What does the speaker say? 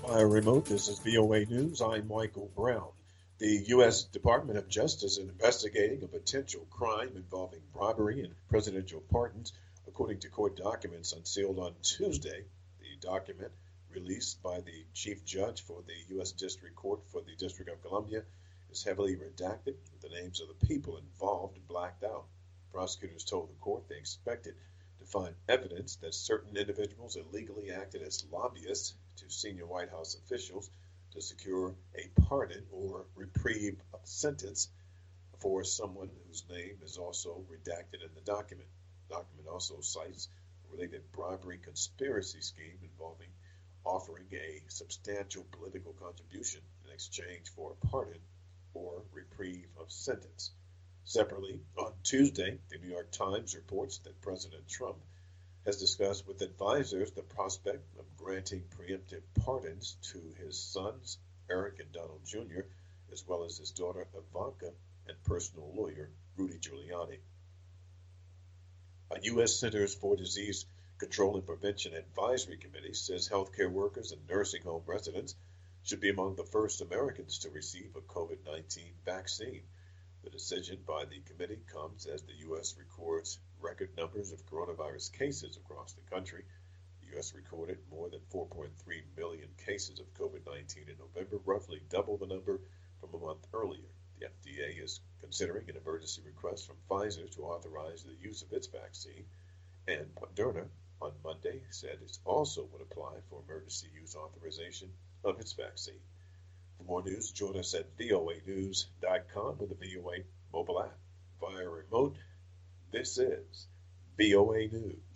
Via remote, this is VOA News. I'm Michael Brown. The U.S. Department of Justice is investigating a potential crime involving bribery and presidential pardons, according to court documents unsealed on Tuesday. The document, released by the chief judge for the U.S. District Court for the District of Columbia, is heavily redacted, with the names of the people involved blacked out. Prosecutors told the court they expected to find evidence that certain individuals illegally acted as lobbyists to senior White House officials to secure a pardon or reprieve of sentence for someone whose name is also redacted in the document. The document also cites a related bribery conspiracy scheme involving offering a substantial political contribution in exchange for a pardon or reprieve of sentence. Separately, on Tuesday, the New York Times reports that President Trump has discussed with advisors the prospect of granting preemptive pardons to his sons, Eric and Donald Jr., as well as his daughter Ivanka and personal lawyer Rudy Giuliani. A U.S. Centers for Disease Control and Prevention Advisory Committee says healthcare workers and nursing home residents should be among the first Americans to receive a COVID-19 vaccine. The decision by the committee comes as the U.S. records record numbers of coronavirus cases across the country. The U.S. recorded more than 4.3 million cases of COVID-19 in November, roughly double the number from a month earlier. The FDA is considering an emergency request from Pfizer to authorize the use of its vaccine, and Moderna on Monday said it also would apply for emergency use authorization of its vaccine. For more news, join us at voanews.com or the VOA mobile app. Via remote, this is VOA News.